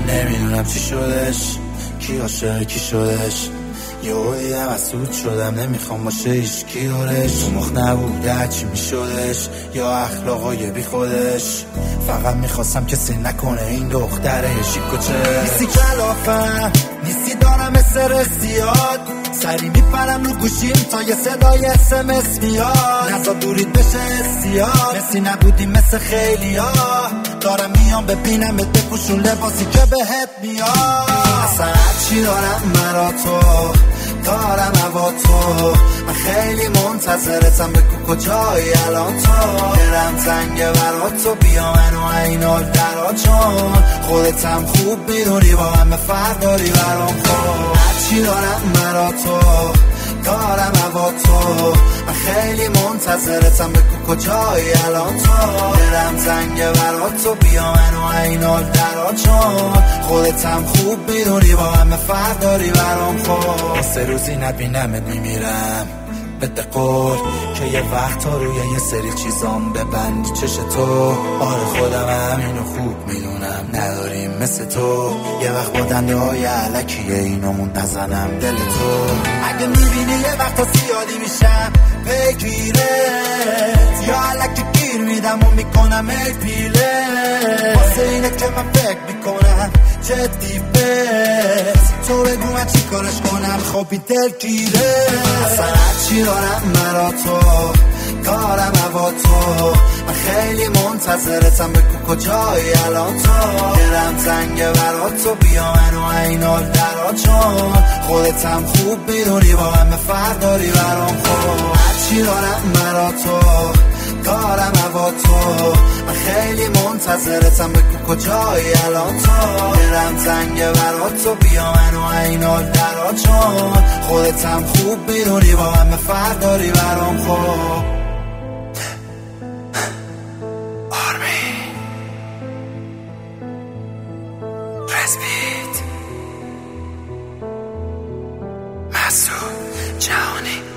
نمیدونم چی شدش، کی عاشق کی شدش. یهو دیدم از سود شدم، نمیخوام باشه هیچ کی دورش. تو مخ نبوده هرچی میشدش، یا اخلاقای بی خودش. فقط میخواستم کسی نکنه این دختره شیکوچه. نیستی کلافم، نیستی دارم استرسیات، سری میپرم رو گوشیم تا یه صدای SMS میاد. نزا دورید بشه استیاد، مثی نبودی مثل خیلی ها. دارم میام ببینم بپوشون لباسی که بهت میاد. اصلا هرچی دارم مرا تو، دارم هوا تو. من خیلی منتظرتم، بگو کجایی الان تو. دلم تنگه برا تو، بیا منو اینال درا، چون خودتم خوب میدونی با همه فرق داری برام. خود هرچی دارم مرا تو، دارم هوا تو. من خیلی منتظرتم، بگو کجایی الان تو. دلم تنگه برا تو، بیا منو اینال درا، چون خودتم خوب میدونی با همه فرق داری برام. خود 3 روزی نبینمت میمیرم، بده قول که یه وقت ها روی یه سری چیزام ببندی چش تو. آره خودم همینو خوب میدونم، نداریم مثل تو. یه وقت با دنده های علکیه اینامون نزنم دل تو. اگه میبینی یه وقت ها زیادی میشم بگیرت، یا علکی گیر میدم و میکنم پیله. واسه اینه که من فکر میکنم جدی بس، تو بگو من چی کارش کنم خوابی دل گیره. اصلا هرچی دارم مرا تو، دارم هوا تو. من خیلی منتظرتم، بگو کجایی الان تو. دلم تنگه برا تو، بیا منو اینال درا، چون خودتم خوب میدونی با همه فرق داری برام. خود هرچی دارم مرا تو، دارم هوا تو. من خیلی منتظرتم، بگو کجایی الان تو. دلم تنگه برا تو، بیا منو اینال درا، چون خودتم خوب میدونی با همه فرق داری برام. خب آرمین رسپیت مسعود جهانی.